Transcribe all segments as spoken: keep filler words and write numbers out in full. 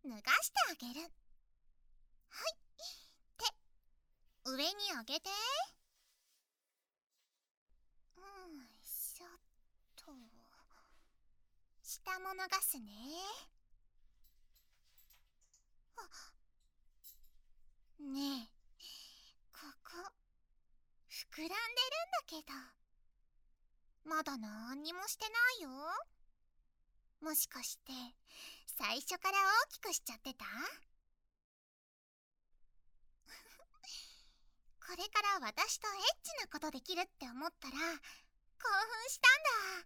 脱がしてあげる。はい。手、上に上げて。うん、しょっと。下も脱がすね。あ、ねえ、ここ、膨らんでるんだけど。まだなんにもしてないよ。もしかして、最初から大きくしちゃってた？これから私とエッチなことできるって思ったら、興奮したんだ。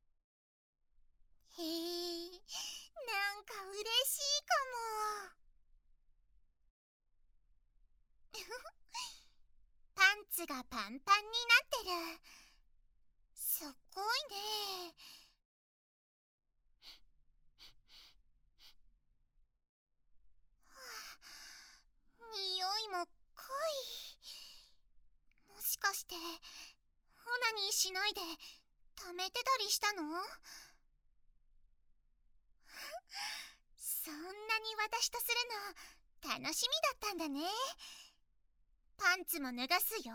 へえ、なんか嬉しいかも。パンツがパンパンになってる。すっごいね。匂いも濃い。もしかしてオナニーしないで溜めてたりしたの？そんなに私とするの楽しみだったんだね。パンツも脱がすよ。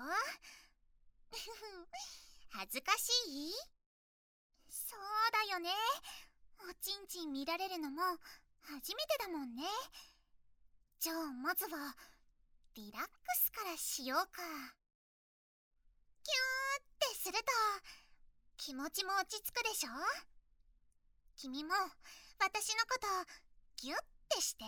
恥ずかしい？そうだよね。おちんちん見られるのも初めてだもんね。じゃあまずはリラックスからしようか。キューってすると気持ちも落ち着くでしょ。君も私のことギュッてして。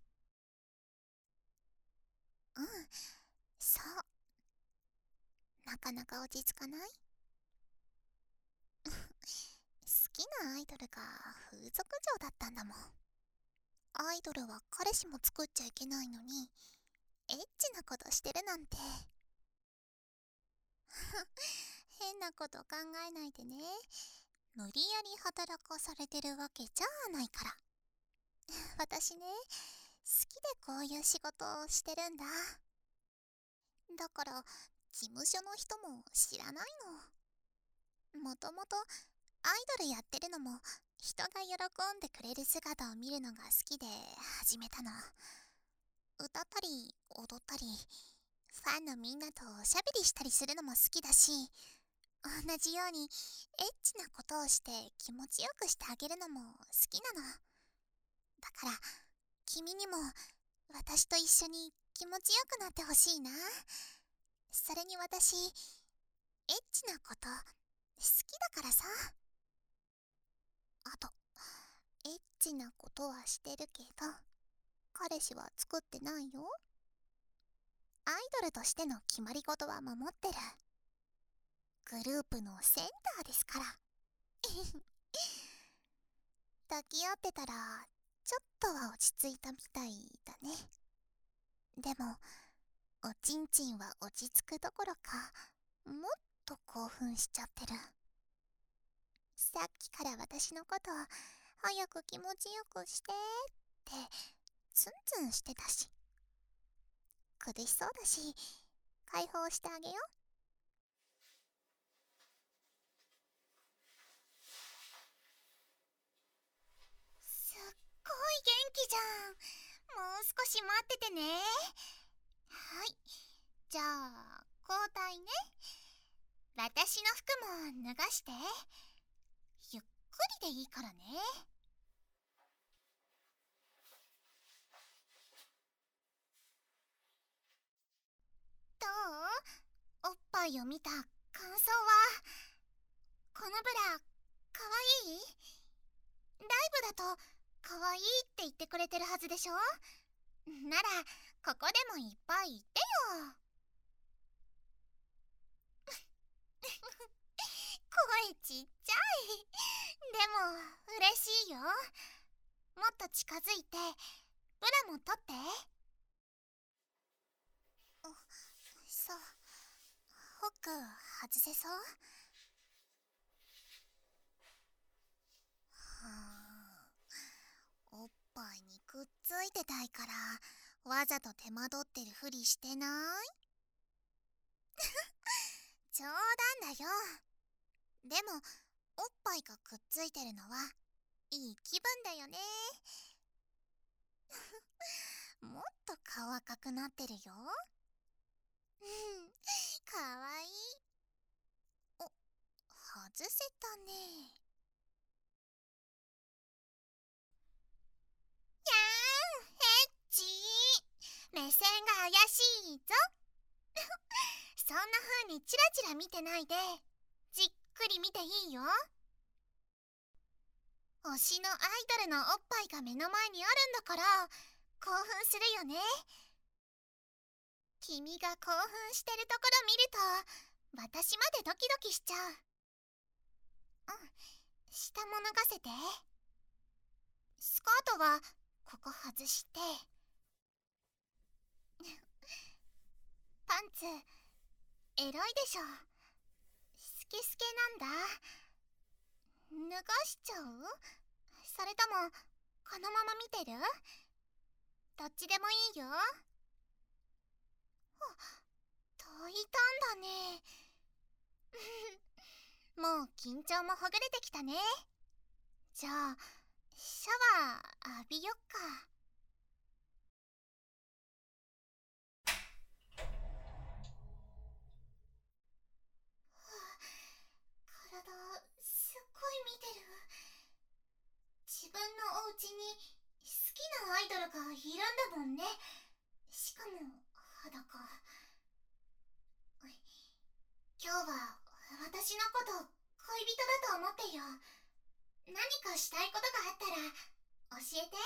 うん、そう。なかなか落ち着かない？好きなアイドルが風俗嬢だったんだもん。アイドルは彼氏も作っちゃいけないのにエッチなことしてるなんて。変なこと考えないでね。無理やり働かされてるわけじゃないから。私ね、好きでこういう仕事をしてるんだ。だから事務所の人も知らないの。もともとアイドルやってるのも人が喜んでくれる姿を見るのが好きで始めたの。歌ったり踊ったり、ファンのみんなとおしゃべりしたりするのも好きだし、同じようにエッチなことをして気持ちよくしてあげるのも好きなの。だから君にも私と一緒に気持ちよくなってほしいな。それに私、エッチなこと好きだからさ。あと、エッチなことはしてるけど彼氏は作ってないよ。アイドルとしての決まり事は守ってる。グループのセンターですから。抱き合ってたらちょっとは落ち着いたみたいだね。でもおちんちんは落ち着くどころかもっと興奮しちゃってる。さっきから私のこと早く気持ちよくしてってツンツンしてたし、苦しそうだし解放してあげよう。すっごい元気じゃん。もう少し待っててね。はい、じゃあ交代ね。私の服も脱がして。ゆっくりでいいからね。どう？おっぱいを見た感想は？このブラかわいい？ライブだとかわいいって言ってくれてるはずでしょ。ならここでもいっぱい言ってよ。声ちっちゃい。でも嬉しいよ。もっと近づいてブラも取って。そう、ホック外せそう？はあ、おっぱいにくっついてたいからわざと手間取ってるふりしてない？冗談だよ。でもおっぱいがくっついてるのはいい気分だよね。 もっと顔赤くなってるよ。うん、かわいい。お、外せたね。やーん、ヘッチー。目線が怪しいぞ。そんな風にチラチラ見てないで、じっくり見ていいよ。推しのアイドルのおっぱいが目の前にあるんだから興奮するよね。君が興奮してるところ見ると私までドキドキしちゃう。うん、下も脱がせて。スカートはここ外してパンツエロいでしょ。スケスケなんだ。脱がしちゃう？それともこのまま見てる？どっちでもいいよ。抱いたんだね。もう緊張もほぐれてきたね。じゃあシャワー浴びよっか。体すっごい見てる。自分のお家に好きなアイドルがいるんだもんね。しかも裸。今日は私のこと恋人だと思ってよ。何かしたいことがあったら教えて。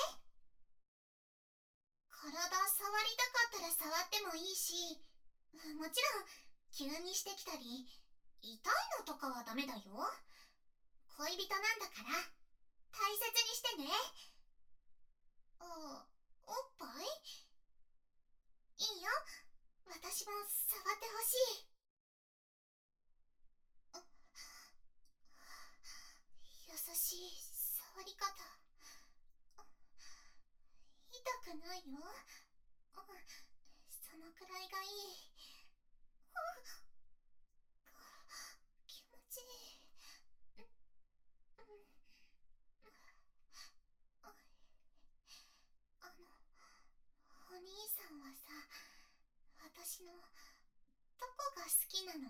体触りたかったら触ってもいいし、もちろん急にしてきたり痛いのとかはダメだよ。恋人なんだから大切にしてね。あ、おっぱい？いいよ、私も触ってほしい。優しい触り方。痛くないよ。そのくらいがいい。気持ちいい。あの、お兄さんはさ、私のどこが好きなの？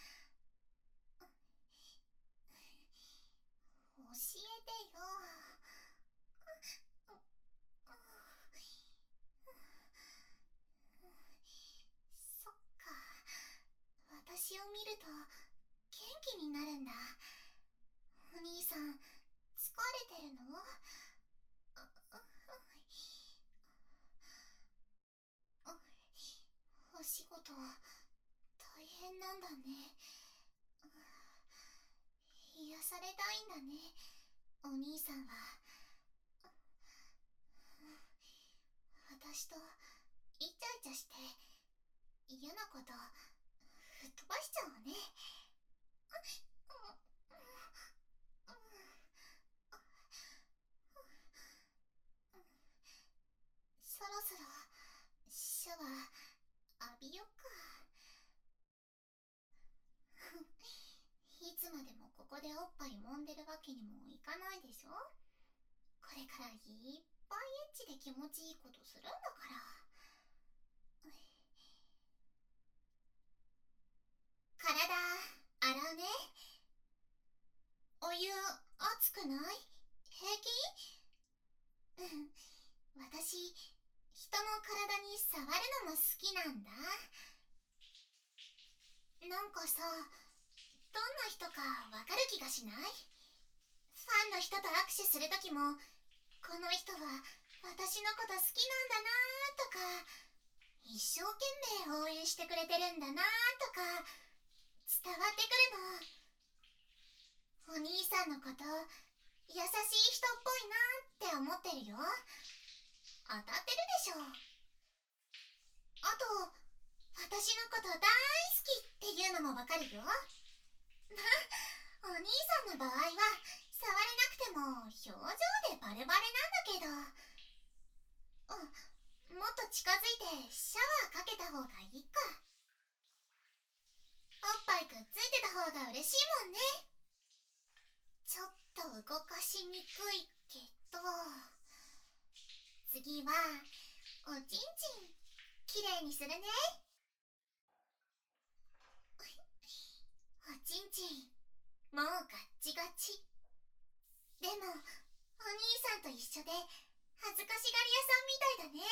教えてよ。そっか、私を見ると元気になるんだ。お兄さん疲れてるの？お仕事大変なんだね。癒されたいんだね、お兄さんは。私とイチャイチャして嫌なこと吹っ飛ばしちゃおうね。そろそろシャワー浴びよっか。いつまでもここでおっぱい揉んでるわけにもいかないでしょ。これからいっぱいエッチで気持ちいいことするんだから。体洗うね。お湯熱くない？平気？うん、私人の体に触るのも好きなんだ。なんかさ、どんな人かわかる気がしない？ファンの人と握手するときも、この人は私のこと好きなんだなとか、一生懸命応援してくれてるんだなとか伝わってくるの。お兄さんのこと優しい人っぽいなって思ってるよ。当たってるでしょ。あと、私のこと大好きっていうのもわかるよ。お兄さんの場合は触れなくても表情でバレバレなんだけど。うん、もっと近づいてシャワーかけた方がいいか。おっぱいくっついてた方が嬉しいもんね。ちょっと動かしにくいけど、次はおちんちんきれいにするね。おちんちんもうガッチガチ。でもお兄さんと一緒で恥ずかしがり屋さんみたいだね。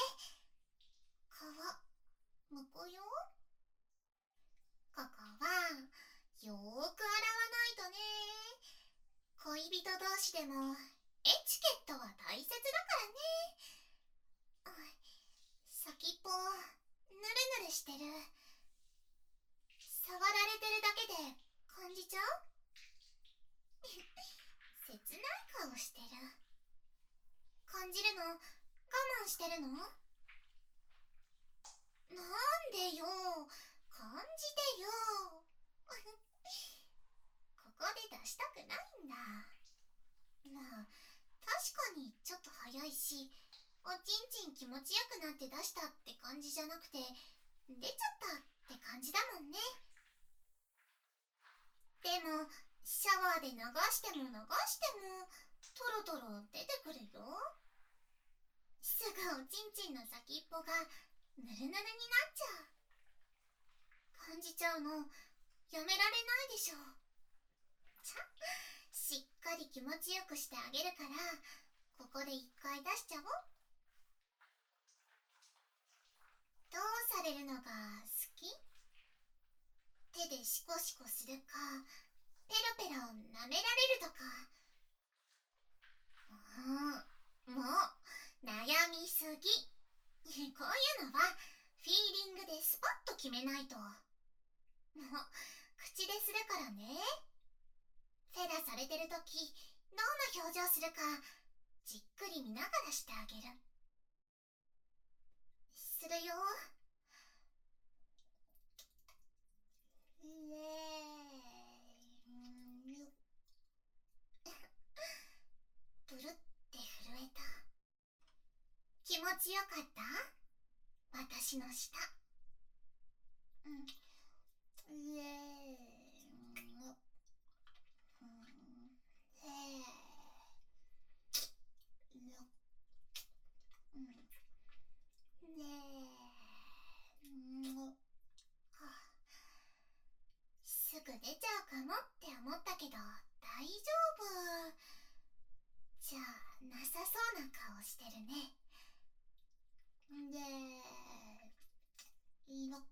皮むくよ。ここはよーく洗わないとね。恋人同士でもエチケットは大切だからね。先っぽぬるぬるしてる。触られてるだけで感じちゃう？切ない顔してる。感じるの我慢してるの？なんでよ、感じてよ。ここで出したくないんだ。まあ確かにちょっと早いし、おちんちん気持ちよくなって出したって感じじゃなくて、出ちゃったって感じだもんね。でもシャワーで流しても流してもトロトロ出てくるよ。すぐおちんちんの先っぽがぬるぬるになっちゃう。感じちゃうのやめられないでしょ。ちゃしっかり気持ちよくしてあげるから、ここで一回出しちゃおう。どうされるのが好き？手でシコシコするか、ペロペロ舐められるとか。うん、もう悩みすぎ。こういうのはフィーリングでスパッと決めないと。もう口でするからね。フェラされてるときどんな表情するかじっくり見ながらしてあげる。するよ。ねえブルって震えた。気持ちよかった？私の舌。うんねえすぐ出ちゃうかもって思ったけど大丈夫。じゃあなさそうな顔してるね。でいいの。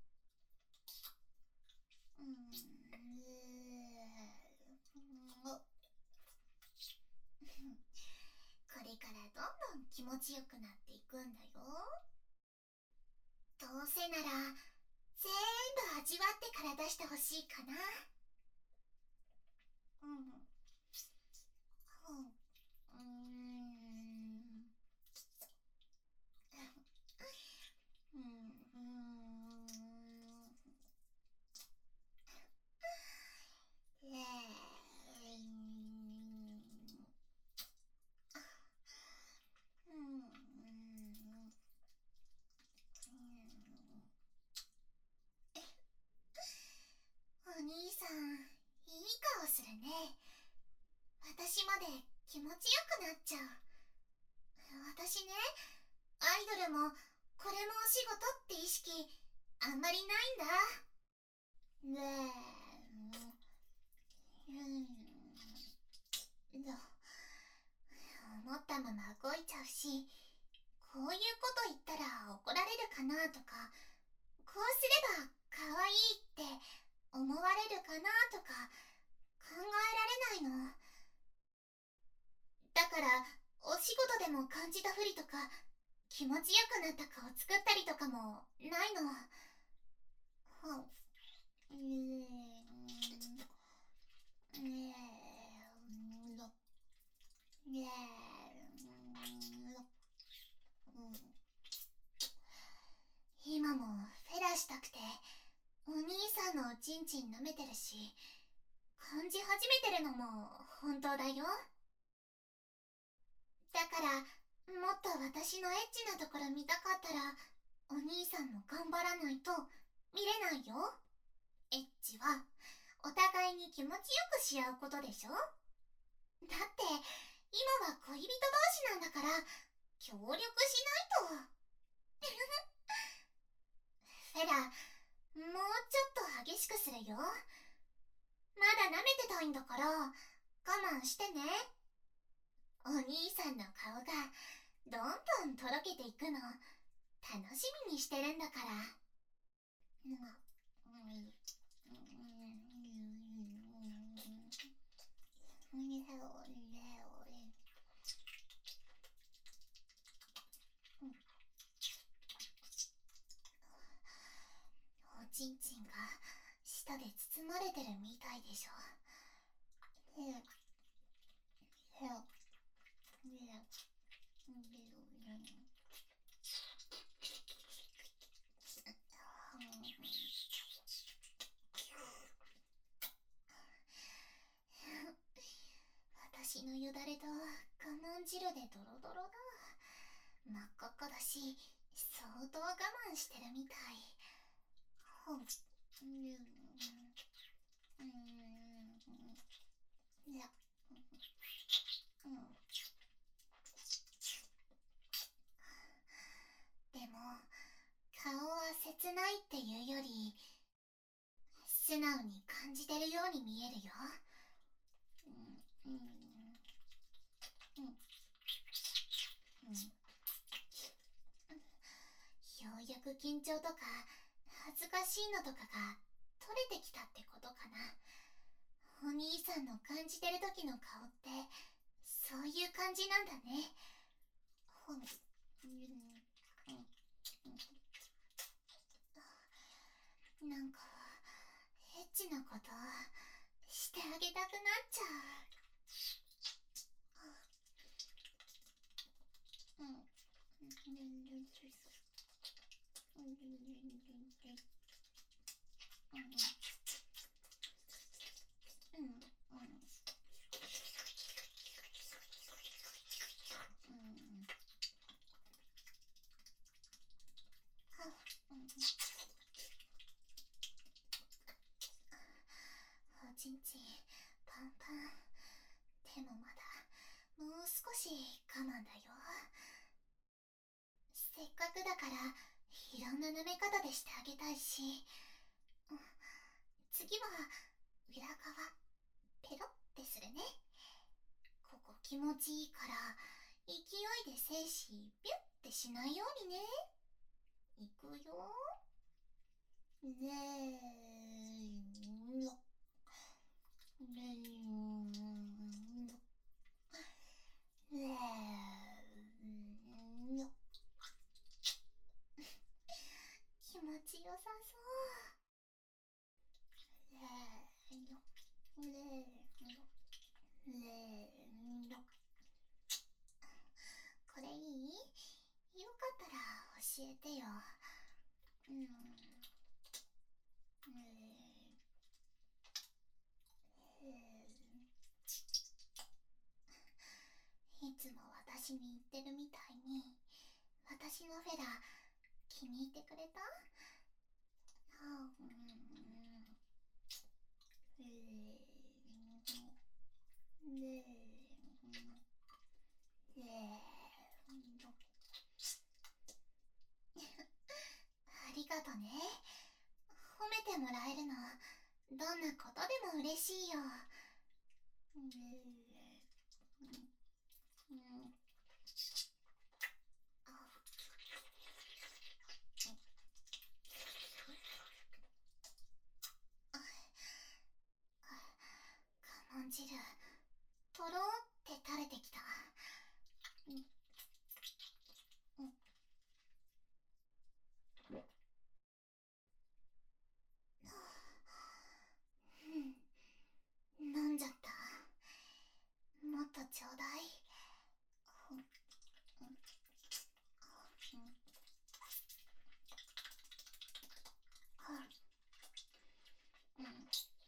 うんこれからどんどん気持ちよくなっていくんだよ。どうせなら全部味わってから出してほしいかな。うんうんうんお兄さんいい顔するね。私まで気持ちよくなっちゃう。私ね、アイドルもこれもお仕事って意識あんまりないんだ。ねえ、うん、思ったまま動いちゃうし、こういうこと言ったら怒られるかなとか、こうすれば可愛いって思われるかなとか考えられないの。だからお仕事でも感じたふりとか気持ちよくなった顔作ったりとかもないの。うん今もフェラしたくてお兄さんのおちんちん舐めてるし、感じ始めてるのも本当だよ。だからもっと私のエッチなところ見たかったらお兄さんも頑張らないと見れないよ。エッチはお互いに気持ちよくし合うことでしょ。だって今は恋人同士なんだから、 協力しないと。フェラ、もうちょっと激しくするよ。まだ舐めてたいんだから我慢してね。お兄さんの顔がどんどんとろけていくの楽しみにしてるんだから。おちんちんが舌で包まれてるみたいでしょ。私のよだれと我慢汁でドロドロだ。真っ赤っかだし相当我慢してるみたい。ほんうんいやうんでも顔は切ないっていうより素直に感じてるように見えるよ。うんうんうんうんようやく緊張とか恥ずかしいのとかが取れてきたってことかな。お兄さんの感じてる時の顔ってそういう感じなんだね。ほんうんなんかエッチなことしてあげたくなっちゃう。うんうんうんうんはうんおちんちんパンパン。でもまだもう少し我慢だよ。せっかくだからいろんな舐め方でしてあげたいし、うん、次は裏側ペロってするね。ここ気持ちいいから勢いで精子ピュッてしないようにね。いくよ。ねえよねえねえよ気持ちよさそう。ねえよねえよねえよこれいい？よかったら教えてよ。うん。えー、いつも私に言ってるみたいに、私のフェラ気に入ってくれた？はあ、うん。えー、ねえ、ねえ、ありがとね。褒めてもらえるのどんなことでも嬉しいよ。ねえ、うん、あ、我慢汁とろーって垂れてきた。うんうん、飲んじゃった。もっとちょうだい。うんうんうんうん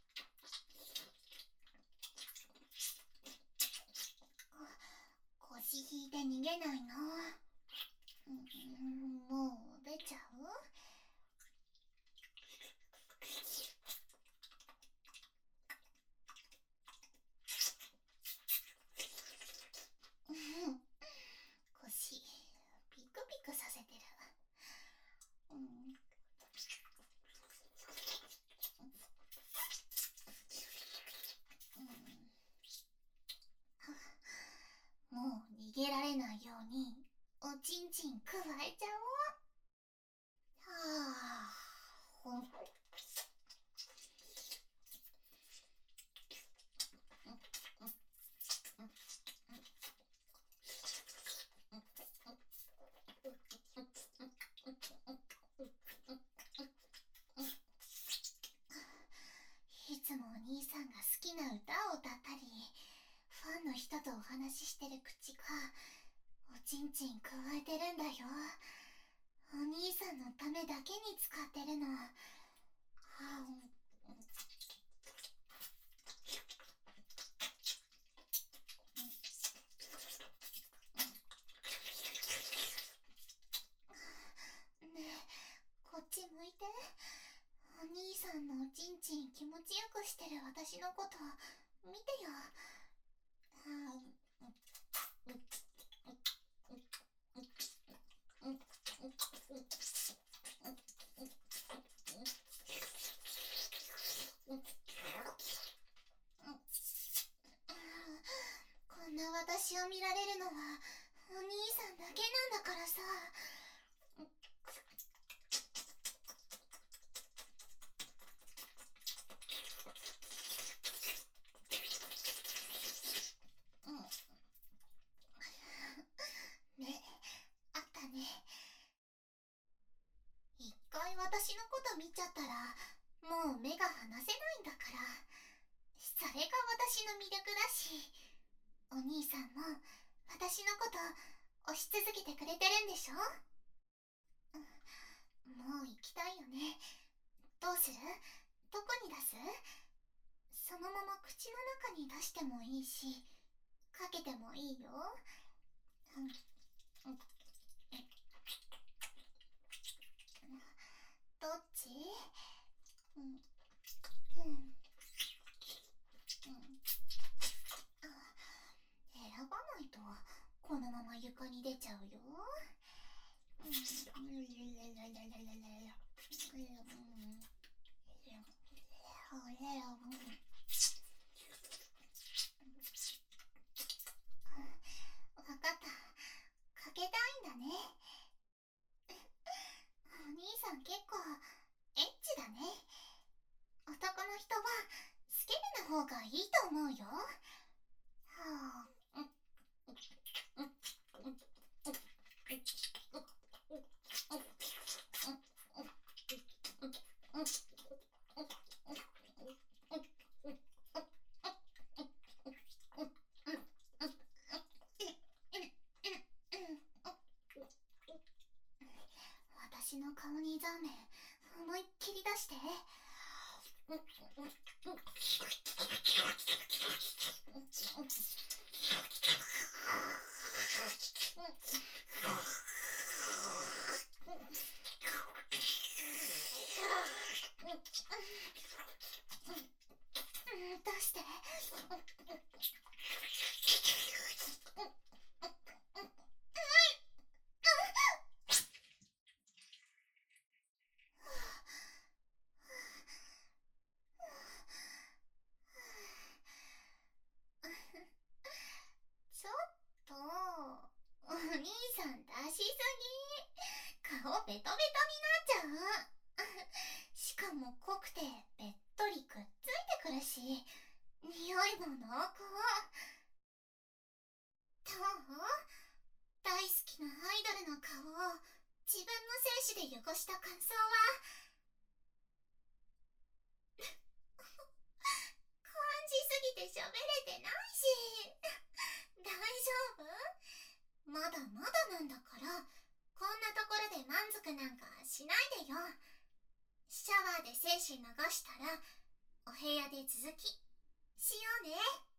腰引いて逃げないの？うん、もう出ちゃう？うん、腰逃げられないようにおちんちんくわえちゃおう。はあ、ほんいつもお兄さんが好きな歌を歌ったり、ファンの人とお話ししてる口がおちんちんくわえてるんだよ。お兄さんのためだけに使ってるの。はあ、ねえ、こっち向いて。お兄さんのおちんちん気持ちよくしてる私のこと見てよ。はあ、こんな私を見られるのはお兄さんだけなんだからさ。ね、あったね。一回私のこと見ちゃったらもう目が離せないんだから。それが私の魅力だし、お兄さんも私のこと押し続けてくれてるんでしょ。もう行きたいよね。どうする？どこに出す？そのまま口の中に出してもいいし、かけてもいいよ。うん、どっち？うん、うん、うん、選ばないとこのまま床に出ちゃうよ。うん、わかった。かけたいんだね。お兄さん結構エッチだね。男の人はスケベな方がいいと思うよ。はあ、私の顔にザーメン思いっきり出して。出して。ちょっとお兄さん出しすぎ。顔ベトベトになっちゃう。しかも濃くてべっとりくっついてくるし、匂いも濃厚。どう？大好きなアイドルの顔を自分の精子で汚した感想は？感じすぎて喋れてないし。大丈夫？まだまだなんだから、こんなところで満足なんかしないでよ。シャワーで精子流したらお部屋で続きしようね。